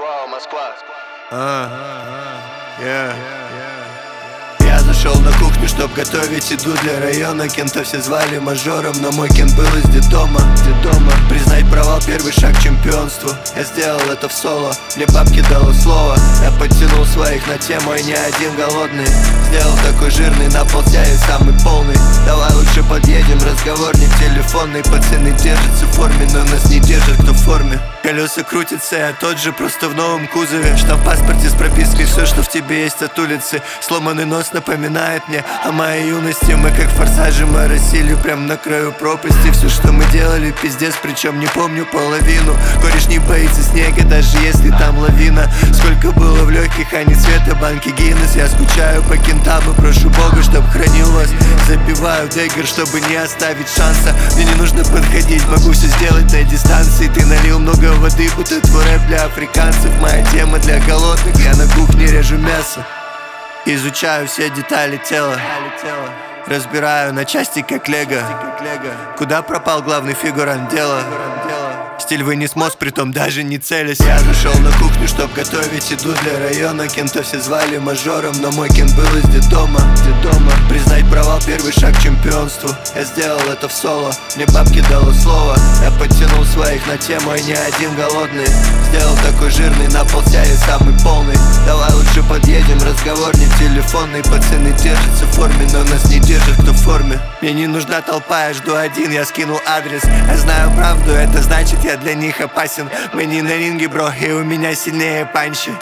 ЮАО, Москва. Я зашел на кухню, чтоб готовить еду для района. Кента все звали мажором, но мой кент был из детдома. Признать провал, первый шаг к чемпионству. Я сделал это в соло, мне бабки дало слово. Я подтянул своих на тему, и не один голодный. Сделал такой жирный, на полтяе самый полный. Давай лучше подъедем, разговор не телефонный. Пацаны держатся в форме, но нас не держат, кто в форме. Колеса крутятся, я тот же, просто в новом кузове. Штамп в паспорте с пропиской, все, что в тебе есть от улицы. Сломанный нос напоминает мне о моей юности. Мы как в форсаже, мы рассели прям на краю пропасти. Все, что мы делали, пиздец, причем не помню половину. Кореш не боится снега, даже если там лавина. Сколько было в легких, а не цвета банки Гиннес. Я скучаю по кентам и прошу Бога, чтоб хранил вас. Забиваю дэггер, чтобы не оставить шанса. Мне не нужно подходить, могу все сделать на дистанции. Ты налил много воды, будто твой рэп для африканцев. Моя тема для голодных, я на кухне режу мясо. Изучаю все детали тела, разбираю на части как лего. Куда пропал главный фигурант дела? Стиль вынес мозг, притом даже не целясь. Я зашел на кухню, чтоб готовить еду для района. Кента все звали мажором, но мой кент был из детдома. Признать провал, первый шаг к чемпионству. Я сделал это в соло, мне бабки дало слово. Я подтянул своих на тему, и не один голодный. Сделал такой жирный, на полтяе самый полный. Давай лучше подъедем, разговор не телефонный. Пацаны держатся в форме, но нас не держат, кто в форме. Мне не нужна толпа, я жду один, я скинул адрес. Я знаю правду, это значит я для них опасен. Мы не на ринге, бро, и у меня сильнее панчи.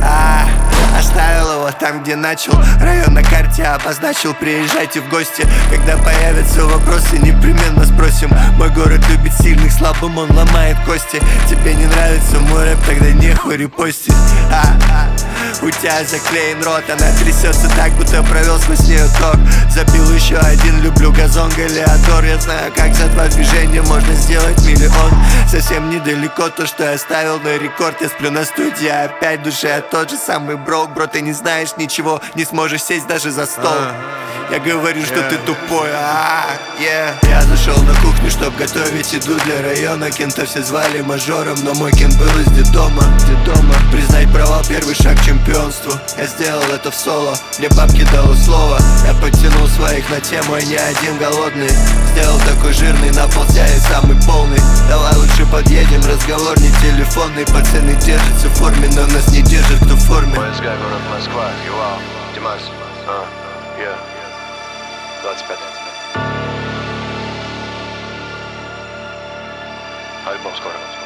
Оставил его там, где начал. Район на карте обозначил, приезжайте в гости. Когда появятся вопросы, непременно спросим. Мой город любит сильных, слабым он ломает кости. Тебе не нравится мой рэп, тогда нехуй репостить. У тебя заклеен рот, она трясется так, будто провел сквозь нее ток. Забил еще один, люблю газон, Галиадор. Я знаю, как за 2 движения можно сделать миллион. Совсем недалеко то, что я ставил на рекорд. Я сплю на студии, опять в душе я тот же самый бро. Бро, ты не знаешь ничего, не сможешь сесть даже за стол. Я говорю, что ты тупой, Я зашел на кухню, чтоб готовить еду для района. Кента все звали мажором, но мой кент был из детдома. Признать провал, первый шаг к чемпионству. Я сделал это в соло, мне бабки дало слово. Я подтянул своих на тему, и не один голодный. Сделал такой жирный, на полтяе самый полный. Давай лучше подъедем, разговор не телефонный. Пацаны держатся в форме, но нас не держат, кто в форме. ОСГ, город Москва, ЮАО, Димас. 25. Альбом скоро.